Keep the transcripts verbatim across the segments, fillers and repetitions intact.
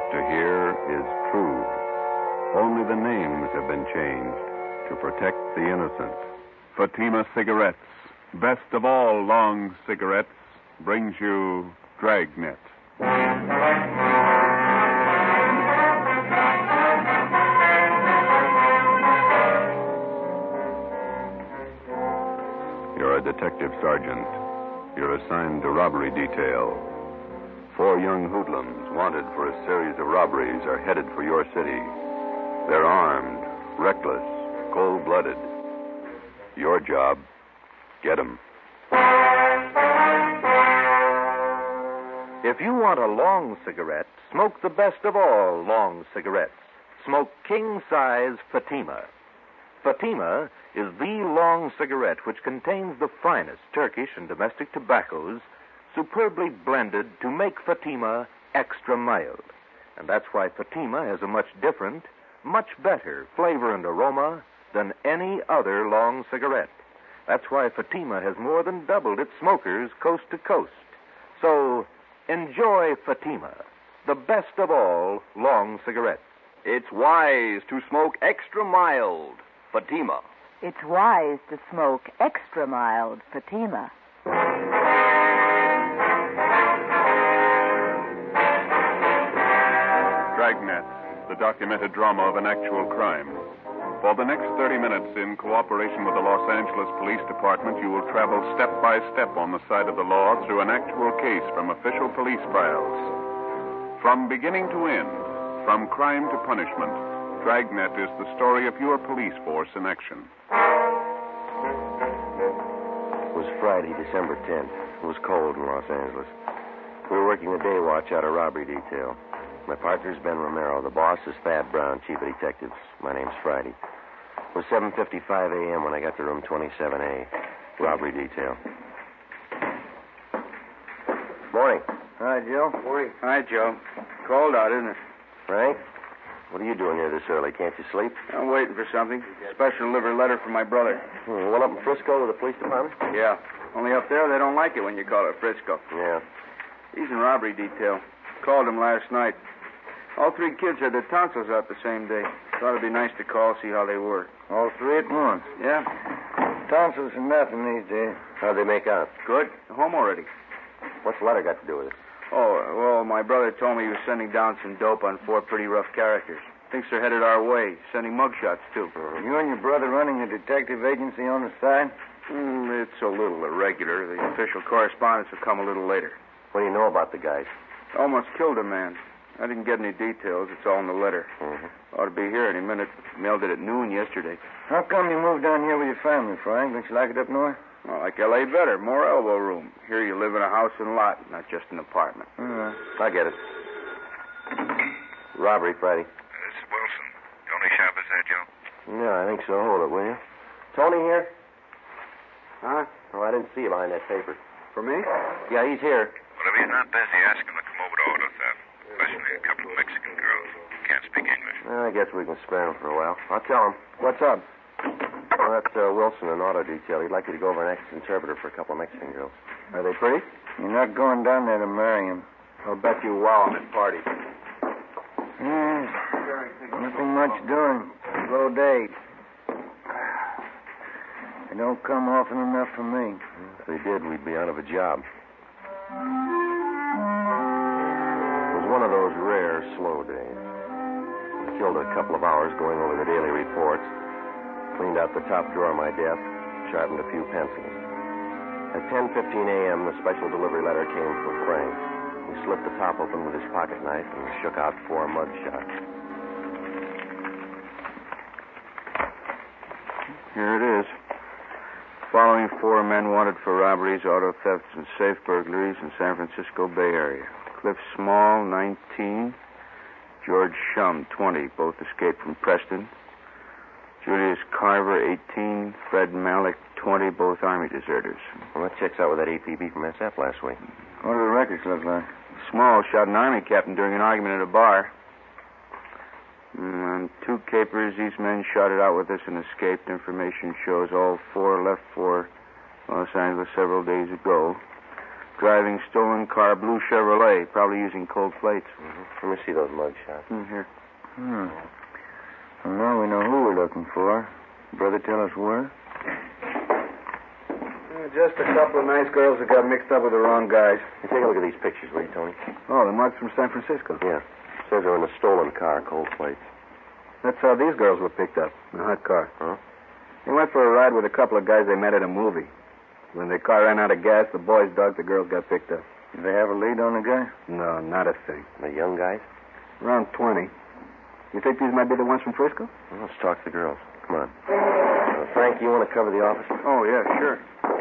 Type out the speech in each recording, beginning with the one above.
about to hear is true. Only the names have been changed to protect the innocent. Fatima Cigarettes, best of all long cigarettes, brings you Dragnet. You're a detective sergeant. You're assigned to robbery detail. Four young hoodlums wanted for a series of robberies are headed for your city. They're armed, reckless, cold-blooded. Your job, get 'em. If you want a long cigarette, smoke the best of all long cigarettes. Smoke king-size Fatima. Fatima is the long cigarette which contains the finest Turkish and domestic tobaccos superbly blended to make Fatima extra mild. And that's why Fatima has a much different, much better flavor and aroma than any other long cigarette. That's why Fatima has more than doubled its smokers coast to coast. So, enjoy Fatima, the best of all long cigarettes. It's wise to smoke extra mild Fatima. It's wise to smoke extra mild Fatima. Dragnet, the documented drama of an actual crime. For the next thirty minutes, in cooperation with the Los Angeles Police Department, you will travel step by step on the side of the law through an actual case from official police files. From beginning to end, from crime to punishment, Dragnet is the story of your police force in action. It was Friday, December tenth. It was cold in Los Angeles. We were working the day watch out of robbery detail. My partner's Ben Romero. The boss is Thad Brown, chief of detectives. My name's Friday. It was seven fifty-five a.m. when I got to room twenty-seven A, robbery detail. Morning. Hi, Joe. Morning. Hi, Joe. Cold out, isn't it? Frank, what are you doing here this early? Can't you sleep? I'm waiting for something. Special delivery letter from my brother. Hmm, one up in Frisco with the police department? Yeah. Only up there, they don't like it when you call it Frisco. Yeah. He's in robbery detail. Called him last night. All three kids had their tonsils out the same day. Thought it'd be nice to call, see how they were. All three at once. Yeah. Tonsils are nothing these days. How'd they make out? Good. They're home already. What's the letter got to do with it? Oh, well, my brother told me he was sending down some dope on four pretty rough characters. Thinks they're headed our way. Sending mugshots, too. You and your brother running a detective agency on the side? Mm, it's a little irregular. The official correspondence will come a little later. What do you know about the guys? Almost killed a man. I didn't get any details. It's all in the letter. Mm-hmm. Ought to be here any minute. Mailed it at noon yesterday. How come you moved down here with your family, Frank? Don't you like it up north? Well, like L A better. More elbow room. Here you live in a house and lot, not just an apartment. Uh, I get it. Robbery, Friday. This is Wilson. Tony Shop is there, Joe? Yeah, I think so. Hold it, will you? Tony here? Huh? Oh, I didn't see you behind that paper. For me? Yeah, he's here. Well, if he's not busy, ask him to come over to auto theft. Especially a couple of Mexican girls who can't speak English. Well, I guess we can spare him for a while. I'll tell him. what's up? Well, that's uh, Wilson in auto detail. He'd like you to go over and act as interpreter for a couple of Mexican girls. Are they pretty? You're not going down there to marry him. I'll bet you wow him at party. Hmm. Nothing much doing. Slow day. They don't come often enough for me. If they did, we'd be out of a job. It was one of those rare, slow days. I killed a couple of hours going over the daily reports, cleaned out the top drawer of my desk, sharpened a few pencils. At ten fifteen a.m., the special delivery letter came from Frank. He slipped the top open with his pocket knife and shook out four mud shots. Here it is. Following four men wanted for robberies, auto thefts, and safe burglaries in San Francisco Bay Area. Cliff Small, nineteen. George Shum, twenty. Both escaped from Preston. Julius Carver, eighteen. Fred Malik, twenty. Both Army deserters. Well, that checks out with that A P B from S F last week. What do the records look like? Small shot an Army captain during an argument at a bar. Mm, on two capers, these men shot it out with us and escaped. Information shows all four left for Los Angeles several days ago. Driving stolen car, blue Chevrolet, probably using cold plates. Mm-hmm. Let me see those mug shots. Mm, here. Hmm. Well, now we know who we're looking for. Brother, tell us where? Uh, just a couple of nice girls that got mixed up with the wrong guys. Hey, take a look at these pictures, will you, Tony? Oh, the mugs from San Francisco. Yeah. Says they're in a stolen car, cold plates. That's how these girls were picked up, in a hot car. Huh? They went for a ride with a couple of guys they met at a movie. When the car ran out of gas, the boys dug, the girls got picked up. Did they have a lead on the guy? No, not a thing. The young guys? Around twenty. You think these might be the ones from Frisco? Well, let's talk to the girls. Come on. Uh, Frank, you want to cover the office? Oh, yeah, sure.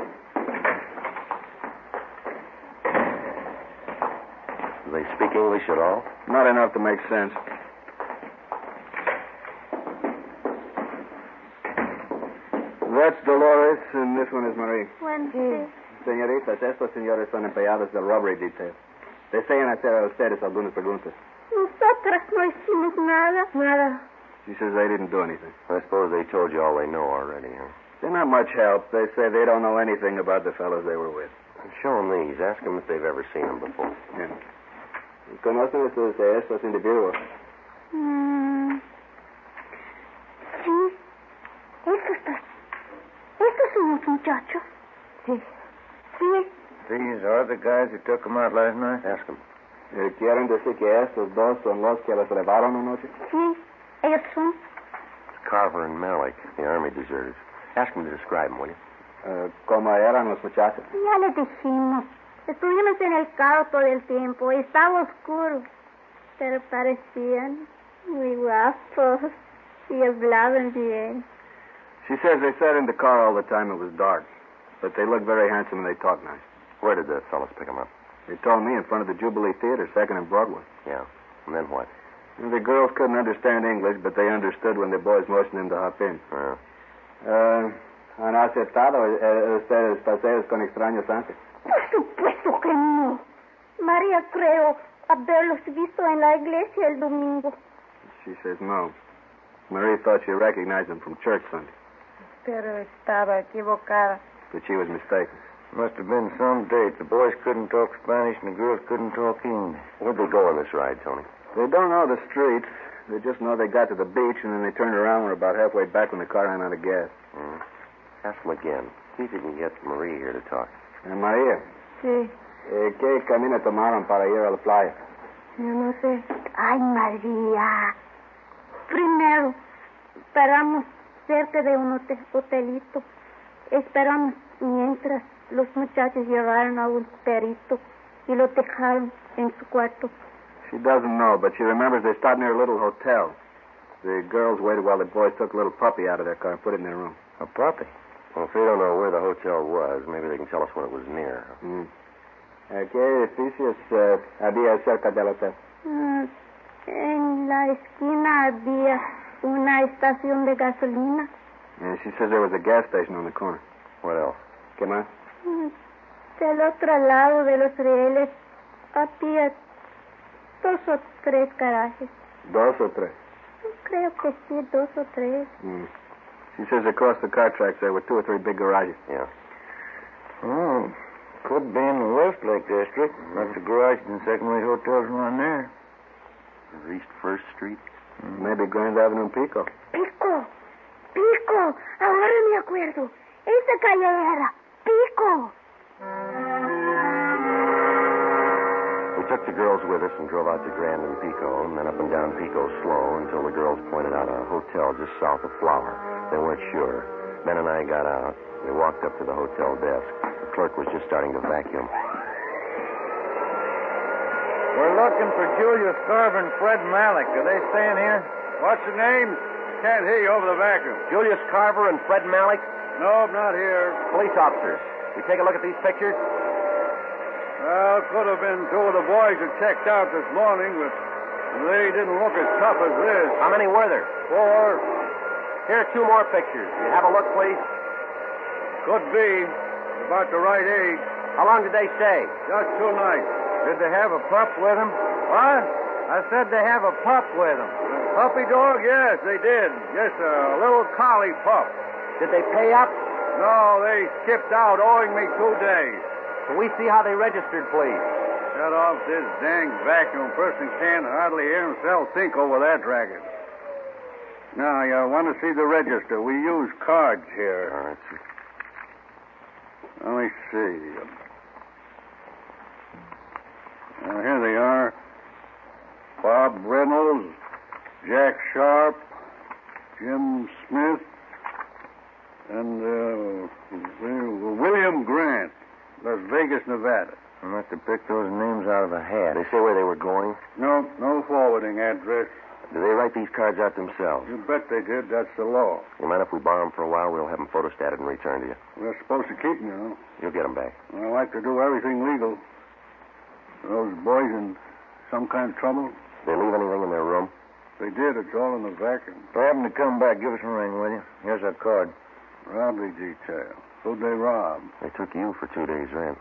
Do they speak English at all? Not enough to make sense. That's Dolores, and this one is Marie. Wednesday. Señoritas, estos señores son empleados del robbery detail. Desean hacer a ustedes algunas preguntas. Nosotras no hicimos nada. Nada. She says they didn't do anything. I suppose they told you all they know already, huh? They're not much help. They say they don't know anything about the fellows they were with. Show them these. Ask them if they've ever seen them before. Yeah. ¿Conocen estos, estos individuos? Mm. Sí. Estos, estos son los muchachos. Sí. Sí. These are the guys who took them out last night? Ask them. Eh, ¿Quieren decir que estos dos son los que los llevaron anoche? Sí. Ellos son. Carver and Malik, the army deserters. Ask them to describe them, will you? Uh, ¿Cómo eran los muchachos? Ya les dijimos. Estuvimos en el carro todo el tiempo. Estaba oscuro. Pero parecían muy guapos. Y hablaban bien. She says they sat in the car all the time. It was dark. But they looked very handsome and they talked nice. Where did the fellas pick them up? They told me in front of the Jubilee Theater, second and Broadway. Yeah. And then what? And the girls couldn't understand English, but they understood when the boys motioned them to hop in. Yeah. Uh, ¿Han aceptado eh, ustedes paseos con extraños antes? Por supuesto que no. María creo haberlos visto en la iglesia el domingo. She says no. Marie thought she recognized them from church Sunday. Pero estaba equivocada. But she was mistaken. Must have been some date. The boys couldn't talk Spanish and the girls couldn't talk English. Where'd they go on this ride, Tony? They don't know the streets. They just know they got to the beach and then they turned around and were about halfway back when the car ran out of gas. Mm. Ask them again. See if you can get Marie here to talk. And María, Sí. eh, ¿qué camino tomaron para ir a la playa? Yo no sé. Ay, María. Primero, paramos cerca de un hotel, hotelito. Esperamos mientras los muchachos llevaron a un perito y lo dejaron en su cuarto. She doesn't know, but she remembers they stopped near a little hotel. The girls waited while the boys took a little puppy out of their car and put it in their room. A puppy? Well, if they don't know where the hotel was, maybe they can tell us when it was near. Mm. Eh, ¿Qué edificios uh, había cerca del hotel? Mm, en la esquina había una estación de gasolina. And she says there was a gas station on the corner. What else? ¿Qué más? Mm, del otro lado de los rieles había dos o tres garajes. Dos o tres? Creo que sí, dos o tres. Mm. She says across the car tracks there were two or three big garages. Yeah. Oh, could be in the Westlake district. Lots of garages and second-rate hotels around there. East First Street? Mm. Maybe Grand Avenue and Pico. Pico, Pico, ahora me acuerdo. Esa calle era Pico. We took the girls with us and drove out to Grand and Pico, and then up and down Pico slow until the girls pointed out a hotel just south of Flower. They weren't sure. Ben and I got out. We walked up to the hotel desk. The clerk was just starting to vacuum. We're looking for Julius Carver and Fred Malik. Are they staying here? What's the name? Can't hear you over the vacuum. Julius Carver and Fred Malik? No, not here. Police officers. We take a look at these pictures? Well, could have been two of the boys that checked out this morning, but they didn't look as tough as this. How many were there? Four. Here are two more pictures. Will you have a look, please? Could be. About the right age. How long did they stay? Just two nights. Did they have a pup with them? What? I said they have a pup with them. A puppy dog? Yes, they did. Yes, a little collie pup. Did they pay up? No, they skipped out, owing me two days. Can we see how they registered, please? Shut off this dang vacuum. Person can't hardly hear himself think over that racket. Now, you want to see the register. We use cards here. All right, sir. Let me see. Uh, here they are. Bob Reynolds, Jack Sharp, Jim Smith, and uh, William Grant, Las Vegas, Nevada. I must have picked those names out of a hat. They say where they were going? No, no forwarding address. Do they write these cards out themselves? You bet they did. That's the law. You mind if we borrow them for a while? We'll have them photostated and returned to you. We're supposed to keep them, you know. You'll get them back. I like to do everything legal. Are those boys in some kind of trouble? They leave anything in their room? They did. It's all in the vacuum. If I happen to come back, give us a ring, will you? Here's our card. Robbery detail. Who'd they rob? They took you for two days' rent.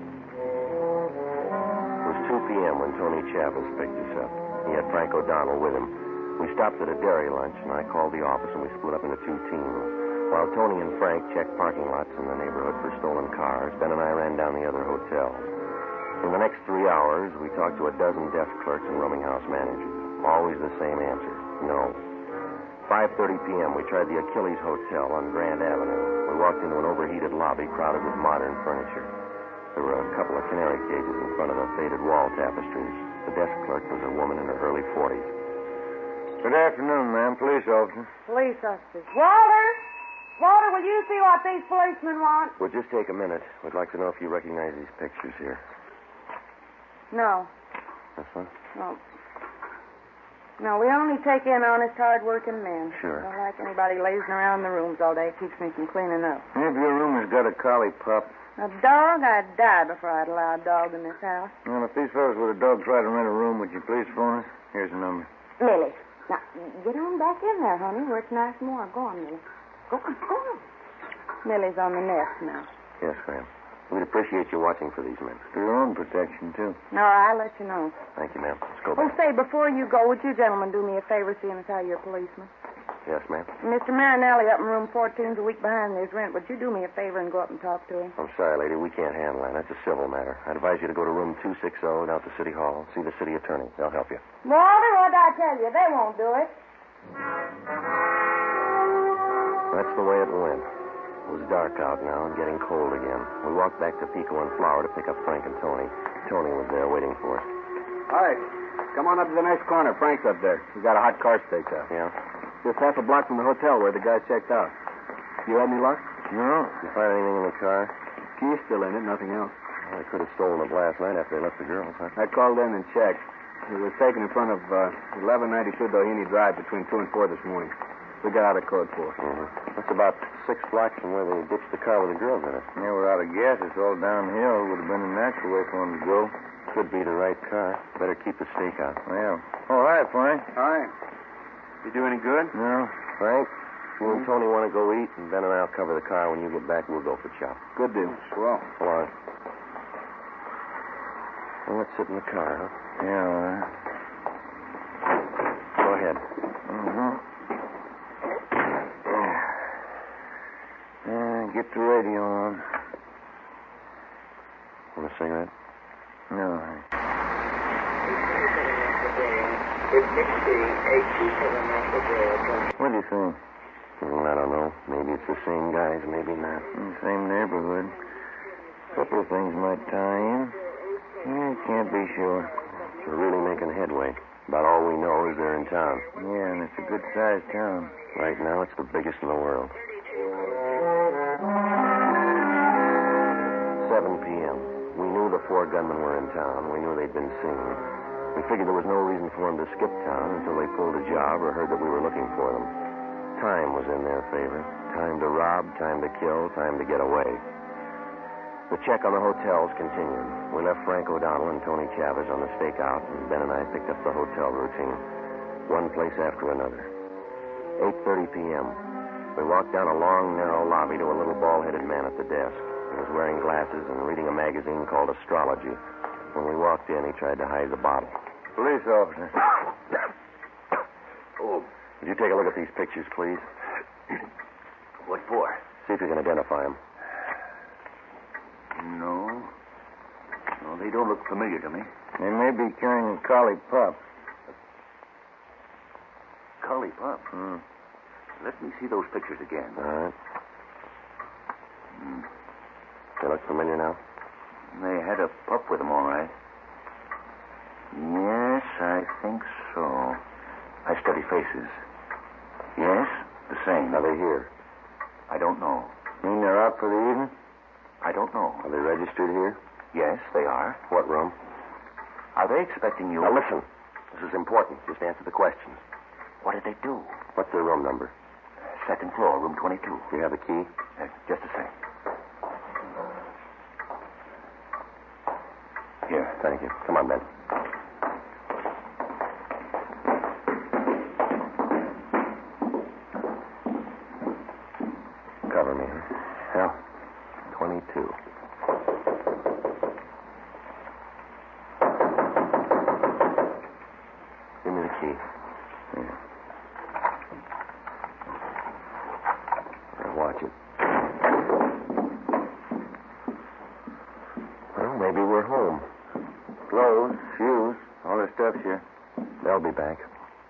It was two p.m. when Tony Chavez picked us up. He had Frank O'Donnell with him. We stopped at a dairy lunch, and I called the office, and we split up into two teams. While Tony and Frank checked parking lots in the neighborhood for stolen cars, Ben and I ran down the other hotels. In the next three hours, we talked to a dozen desk clerks and rooming house managers. Always the same answer, no. five thirty p.m., we tried the Achilles Hotel on Grand Avenue. We walked into an overheated lobby crowded with modern furniture. There were a couple of canary cages in front of the faded wall tapestries. The desk clerk was a woman in her early forties. Good afternoon, ma'am. Police officer. Police officers. Walter! Walter, will you see what these policemen want? We'll just take a minute. We'd like to know if you recognize these pictures here. No. This one? No. No, we only take in honest, hard-working men. Sure. I don't like anybody lazing around the rooms all day. It keeps me from cleaning up. If your room has got a collie pup. A dog? I'd die before I'd allow a dog in this house. Well, if these fellows with a dog try to rent a room, would you please phone us? Here's the number. Millie. Now, get on back in there, honey, where it's nice and warm. Go on, Millie. Go on, go on. Millie's on the nest now. Yes, ma'am. We'd appreciate you watching for these men. For your own protection, too. No, I'll let you know. Thank you, ma'am. Let's go Oh, back. say, before you go, would you gentlemen do me a favor seeing as how you're policemen? Yes, ma'am. Mister Marinelli up in room fourteen's a week behind his rent. Would you do me a favor and go up and talk to him? I'm sorry, lady. We can't handle that. That's a civil matter. I'd advise you to go to room two sixty down to City Hall. See the city attorney. They'll help you. Walter, what'd I tell you? They won't do it. That's the way it went. It was dark out now and getting cold again. We walked back to Pico and Flower to pick up Frank and Tony. Tony was there waiting for us. Hi. Come on up to the next corner. Frank's up there. He's got a hot car staked out. Yeah? Just half a block from the hotel where the guy checked out. You had any luck? No. You find anything in the car? Key's still in it, nothing else. Well, they could have stolen it last night after they left the girls, huh? I called in and checked. It was taken in front of uh, eleven ninety-two Doheny Drive between two and four this morning. We got out of code four. Mm-hmm. That's about six blocks from where they ditched the car with the girls in it. Yeah, we're out of gas. It's all downhill. Would have been a natural way for them to go. Could be the right car. Better keep the stakeout. Well. Oh, hi, Frank. Hi. You do any good? No. Frank, you and Tony want to go eat, and Ben and I'll cover the car. When you get back, we'll go for chow. Good deal. Swell. Come on. Well, let's sit in the car, huh? Yeah, all right. Go ahead. Mm-hmm. Yeah, get the radio on. Want a cigarette? No. What do you think? Well, I don't know. Maybe it's the same guys, maybe not. In the same neighborhood. A couple of things might tie in. Yeah, can't be sure. We're really making headway. About all we know is they're in town. Yeah, and it's a good-sized town. Right now, it's the biggest in the world. seven p.m. We knew the four gunmen were in town. We knew they'd been seen. We figured there was no reason for them to skip town until they pulled a job or heard that we were looking for them. Time was in their favor. Time to rob, time to kill, time to get away. The check on the hotels continued. We left Frank O'Donnell and Tony Chavez on the stakeout, and Ben and I picked up the hotel routine. One place after another. eight thirty p.m. We walked down a long, narrow lobby to a little bald-headed man at the desk. He was wearing glasses and reading a magazine called Astrology. When we walked in, he tried to hide the bottle. Police officer. Oh. Would you take a look at these pictures, please? What for? See if you can identify them. No. Well, they don't look familiar to me. They may be carrying a collie pup. Collie pup? Hmm. Let me see those pictures again. All right. Hmm. They look familiar now? They had a pup with them, all right. Yes, I think so. I study faces. Yes, the same. Are they here? I don't know. Mean they're out for the evening? I don't know. Are they registered here? Yes, they are. What room? Are they expecting you? Now, listen. This is important. Just answer the questions. What did they do? What's their room number? Second floor, room twenty-two. Do you have the key? Uh, just a sec. Here. Thank you. Come on, Ben. Cover me, huh? Yeah. twenty-two. Give me the key. Here. Now watch it. Well, maybe we're home. Clothes, shoes, all their stuff's here. They'll be back.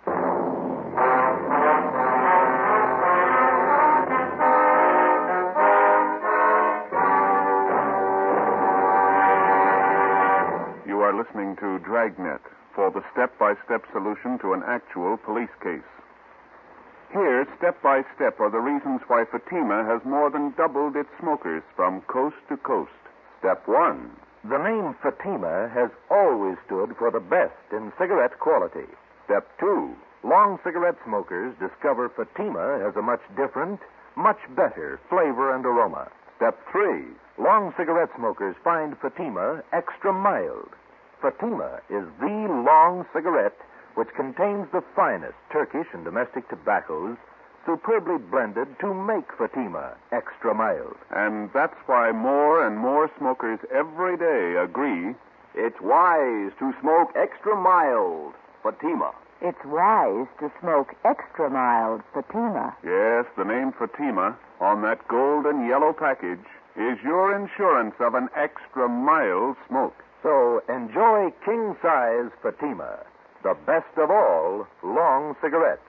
You are listening to Dragnet for the step-by-step solution to an actual police case. Here, step by step, are the reasons why Fatima has more than doubled its smokers from coast to coast. Step one. The name Fatima has always stood for the best in cigarette quality. Step two. Long cigarette smokers discover Fatima has a much different, much better flavor and aroma. Step three. Long cigarette smokers find Fatima extra mild. Fatima is the long cigarette which contains the finest Turkish and domestic tobaccos superbly blended to make Fatima extra mild. And that's why more and more smokers every day agree it's wise to smoke extra mild Fatima. It's wise to smoke extra mild Fatima. Yes, the name Fatima on that gold and yellow package is your insurance of an extra mild smoke. So enjoy king-size Fatima, the best of all long cigarettes.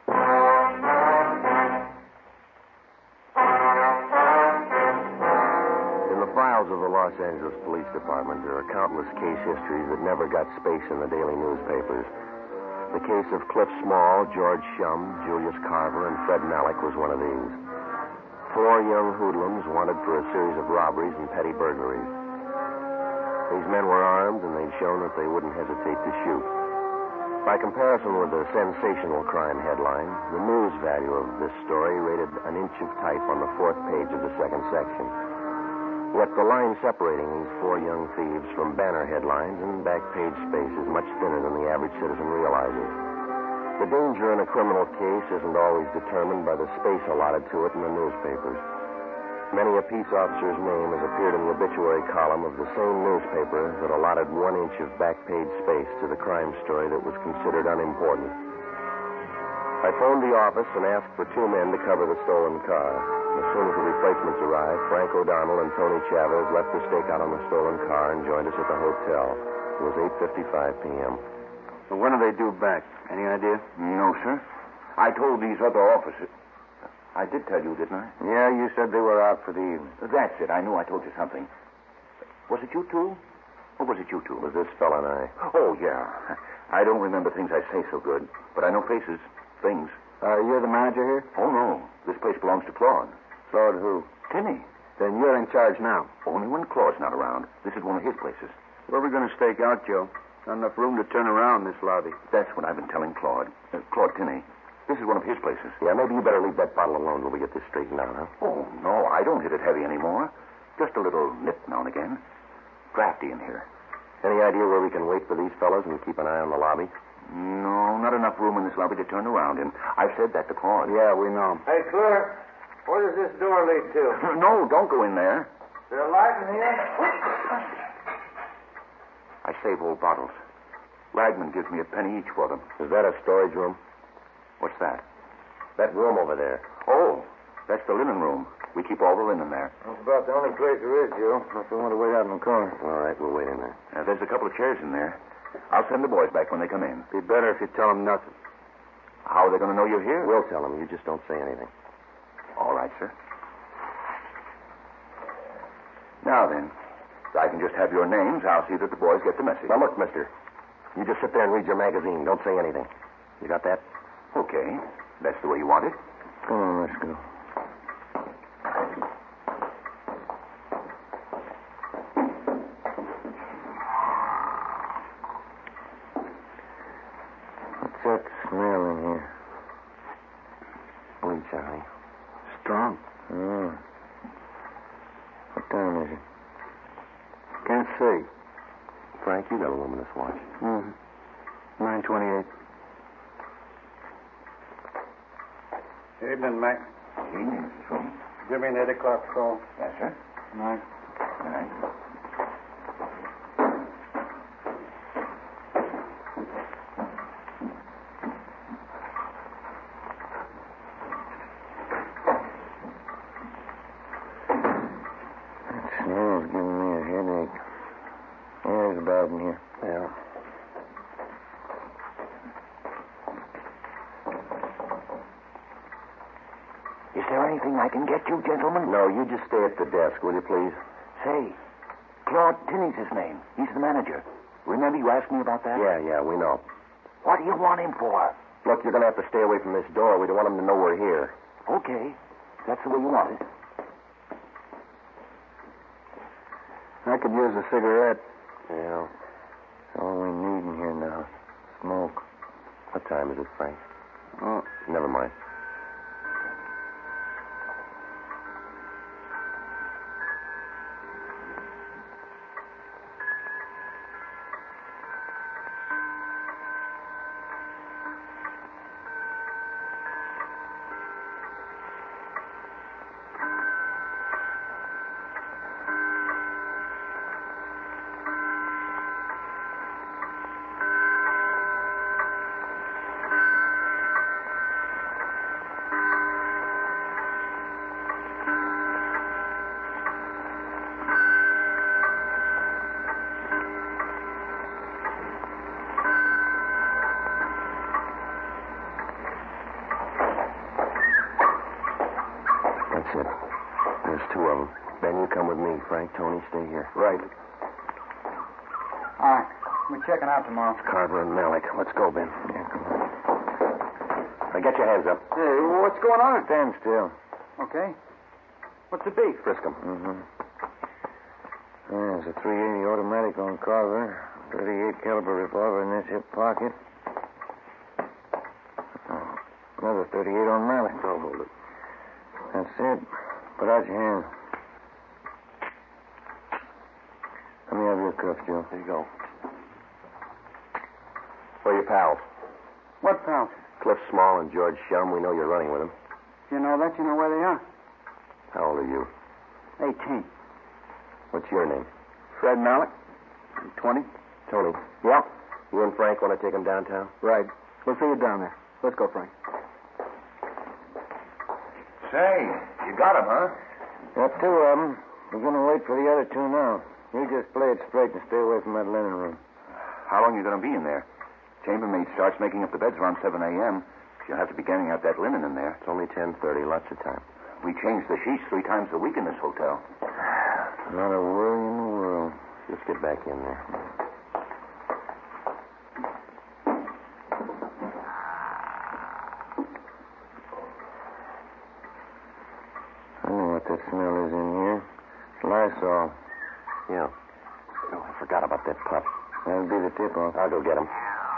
In the files of the Los Angeles Police Department, there are countless case histories that never got space in the daily newspapers. The case of Cliff Small, George Shum, Julius Carver, and Fred Malik was one of these. Four young hoodlums wanted for a series of robberies and petty burglaries. These men were armed, and they'd shown that they wouldn't hesitate to shoot. By comparison with the sensational crime headline, the news value of this story rated an inch of type on the fourth page of the second section. Yet the line separating these four young thieves from banner headlines and back page space is much thinner than the average citizen realizes. The danger in a criminal case isn't always determined by the space allotted to it in the newspapers. Many a peace officer's name has appeared in the obituary column of the same newspaper that allotted one inch of back page space to the crime story that was considered unimportant. I phoned the office and asked for two men to cover the stolen car. As soon as the replacements arrived, Frank O'Donnell and Tony Chavez left the stakeout on the stolen car and joined us at the hotel. It was eight fifty-five p.m. Well, when do they due back? Any idea? No, sir. I told these other officers. I did tell you, didn't I? Yeah, you said they were out for the evening. That's it. I knew I told you something. Was it you two? Or was it you two? It was this fella and I. Oh, yeah. I don't remember things I say so good, but I know faces, things. Uh, you're the manager here? Oh, no. This place belongs to Claude. Claude who? Timmy. Then you're in charge now. Only when Claude's not around. This is one of his places. Where are we going to stake out, Joe? Not enough room to turn around this lobby. That's what I've been telling Claude. Uh, Claude Tinney. This is one of his places. Yeah, maybe you better leave that bottle alone till we get this straightened out, huh? Oh, no, I don't hit it heavy anymore. Just a little nip now and again. Drafty in here. Any idea where we can wait for these fellows and keep an eye on the lobby? No, not enough room in this lobby to turn around in. I've said that to Claude. Yeah, we know. Hey, clerk, where does this door lead to? No, don't go in there. Is there a light in here? I save old bottles. Ragman gives me a penny each for them. Is that a storage room? What's that? That room over there. Oh, That's the linen room. We keep all the linen there. That's about the only place there is, Joe. If they want to wait out in the corner. All right, we'll wait in there. Uh, there's a couple of chairs in there. I'll send the boys back when they come in. Be better if you tell them nothing. How are they going to know you're here? We'll tell them. You just don't say anything. All right, sir. Now then, if I can just have your names, I'll see that the boys get the message. Now, look, mister. You just sit there and read your magazine. Don't say anything. You got that? Okay. That's the way you want it. Come on, let's go. What's that smell in here? Bleach, honey. Strong. Oh. What time is it? Can't see. Frank, you got a luminous watch. Mm-hmm. nine twenty-eight. Evening, Mac. Evening, Missus Room. Give me an eight o'clock call. Yes, sir. Night. All right. That smell's giving me a headache. Yeah, it's bad in here. Yeah. Is there anything I can get you, gentlemen? No, you just stay at the desk, will you, please? Say, Claude Tinney's his name. He's the manager. Remember you asked me about that? Yeah, yeah, we know. What do you want him for? Look, you're going to have to stay away from this door. We don't want them to know we're here. Okay. That's the way you want it. I could use a cigarette. Yeah. That's all we need in here now. Smoke. What time is it, Frank? Oh, Never mind. That's it. There's two of them. Ben, you come with me. Frank, Tony, stay here. right. All right. We're checking out tomorrow. Carver and Malik. Let's go, Ben. Yeah, come on. Now, get your hands up. Hey, what's going on? Stand still. Okay. What's the beef? Frisk 'em. Mm-hmm. There's a three eighty automatic on Carver. thirty-eight caliber revolver in this hip pocket. Oh, another thirty-eight on Malik. I'll hold it. That's it. Put out your hand. Let me have your cuffs, Joe. There you go. Where are your pals? What pals? Cliff Small and George Shum. We know you're running with them. You know that? You know where they are? How old are you? eighteen. What's your name? Fred Malik. twenty. Tony. Yeah. You and Frank want to take them downtown? Right. We'll see you down there. Let's go, Frank. Say, you got him, huh? Got two of them. We're going to wait for the other two now. You just play it straight and stay away from that linen room. How long are you going to be in there? Chambermaid starts making up the beds around seven a.m. She'll have to be getting out that linen in there. It's only ten thirty. Lots of time. We change the sheets three times a week in this hotel. Not a worry in the world. Let's get back in there. I know what that smell is in here. It's Lysol. Yeah. Oh, I forgot about that pup. That'll be the tip-off. I'll go get him.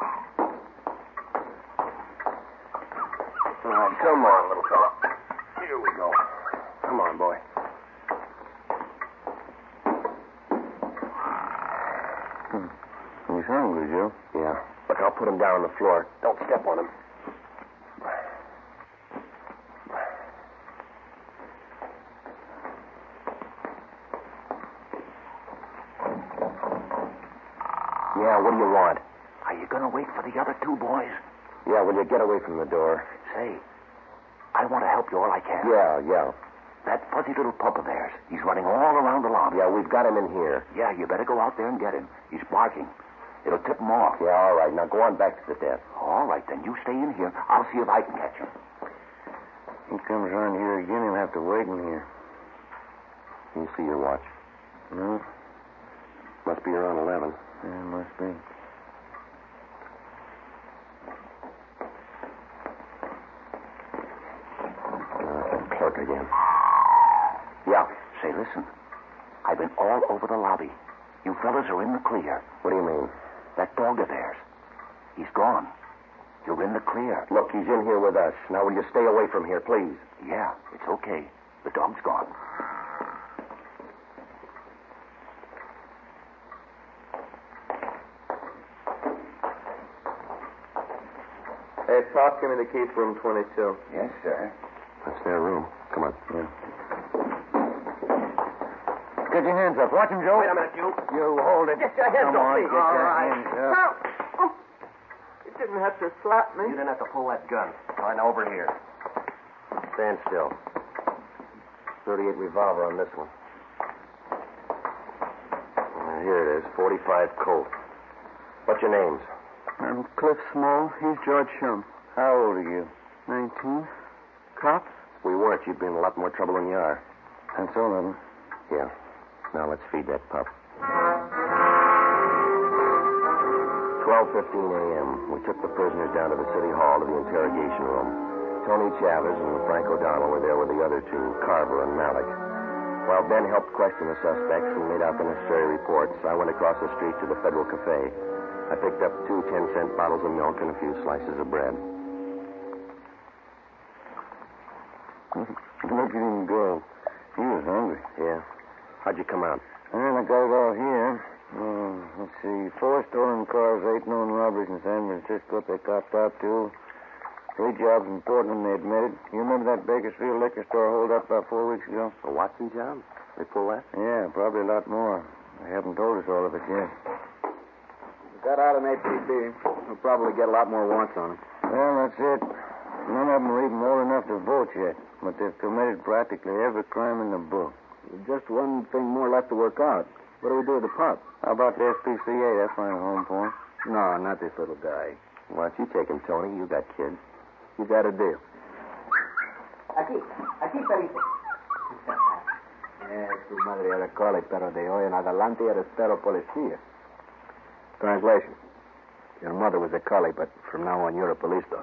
All right, come on, little fella. Here we go. Come on, boy. Hmm. He's hungry, Joe. Yeah. Look, I'll put him down on the floor. Don't step on him. Yeah, what do you want? Are you going to wait for the other two boys? Yeah, will you get away from the door? Say, I want to help you all I can. Yeah, yeah. That fuzzy little pup of theirs, he's running all around the lobby. Yeah, we've got him in here. Yeah, you better go out there and get him. He's barking. It'll tip him off. Yeah, all right. Now go on back to the desk. All right, then you stay in here. I'll see if I can catch him. He comes around here again, he'll have to wait in here. Can you see your watch? No? Must be around eleven. Yeah, must be. Clerk again. Yeah. Say, listen. I've been all over the lobby. You fellas are in the clear. What do you mean? That dog of theirs. He's gone. You're in the clear. Look, he's in here with us. Now, will you stay away from here, please? Yeah, it's okay. The dog's gone. Hey, Pop, give me the key for room twenty-two. Yes, sir. That's their room. Come on. Yeah. Get your hands up. Watch him, Joe. Wait a minute, you. You hold it. Get your hands Come off on, me. get All your right. hands up. Now, oh, you didn't have to slap me. You didn't have to pull that gun. All right, now over here. Stand still. thirty-eight revolver on this one. Uh, here it is. forty-five Colt. What's your names? I'm Cliff Small. He's George Shum. How old are you? nineteen. Cops? If we weren't, you'd be in a lot more trouble than you are. That's all of them. Yeah. Now let's feed that pup. twelve fifteen a.m. We took the prisoners down to the city hall to the interrogation room. Tony Chavez and Frank O'Donnell were there with the other two, Carver and Malik. While Ben helped question the suspects and made out the necessary reports, I went across the street to the Federal Cafe. I picked up two ten-cent bottles of milk and a few slices of bread. Look at him go. He was hungry. Yeah. How'd you come out? Well, I got it all here. Oh, let's see. Four stolen cars, eight known robberies in San Francisco they copped out to. Three jobs in Portland they admitted. You remember that Bakersfield liquor store hold up about four weeks ago? A Watson job? They pull that? Yeah, probably a lot more. They haven't told us all of it yet. Got out an A P B. We'll probably get a lot more warrants on them. Well, that's it. None of them are even old enough to vote yet, but they've committed practically every crime in the book. Just one thing more left to work out. What do we do with the pup? How about the S P C A? They'll find a home for him. No, not this little guy. Why don't you take him, Tony? You got kids. You got a deal. Aquí, aquí, perito. Eh, tu madre era collie, pero de hoy en adelante eres pero policía. Translation. Your mother was a collie, but from now on you're a police dog.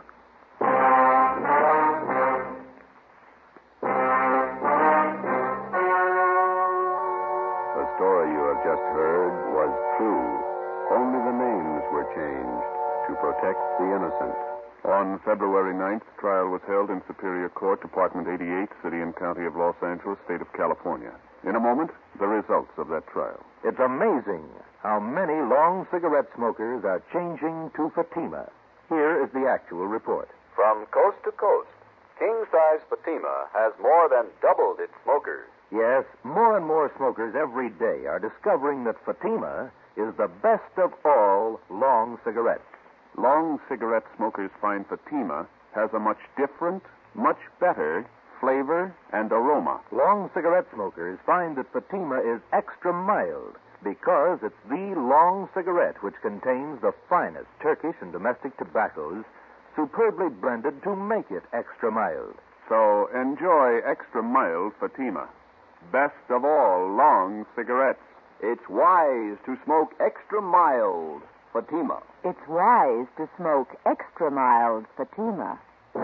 The story you have just heard was true. Only the names were changed to protect the innocent. On February ninth, trial was held in Superior Court, Department eighty-eight, City and County of Los Angeles, State of California. In a moment, the results of that trial. It's amazing how many long cigarette smokers are changing to Fatima. Here is the actual report. From coast to coast, king-size Fatima has more than doubled its smokers. Yes, more and more smokers every day are discovering that Fatima is the best of all long cigarettes. Long cigarette smokers find Fatima has a much different, much better flavor and aroma. Long cigarette smokers find that Fatima is extra mild because it's the long cigarette which contains the finest Turkish and domestic tobaccos superbly blended to make it extra mild. So enjoy extra mild Fatima. Best of all long cigarettes. It's wise to smoke extra mild Fatima. It's wise to smoke extra mild Fatima.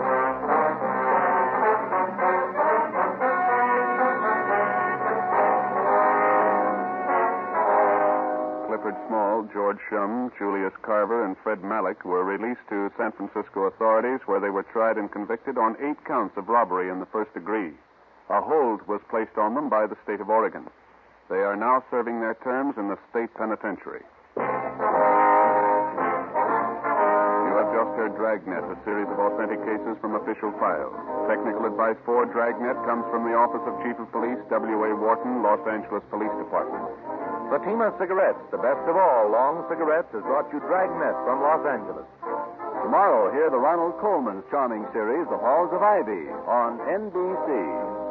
Clifford Small, George Shum, Julius Carver, and Fred Malik were released to San Francisco authorities where they were tried and convicted on eight counts of robbery in the first degree. A hold was placed on them by the state of Oregon. They are now serving their terms in the state penitentiary. You have just heard Dragnet, a series of authentic cases from official files. Technical advice for Dragnet comes from the Office of Chief of Police, W A Wharton, Los Angeles Police Department. Fatima Cigarettes, the best of all long cigarettes, has brought you Dragnet from Los Angeles. Tomorrow, hear the Ronald Colman's charming series, The Halls of Ivy, on N B C.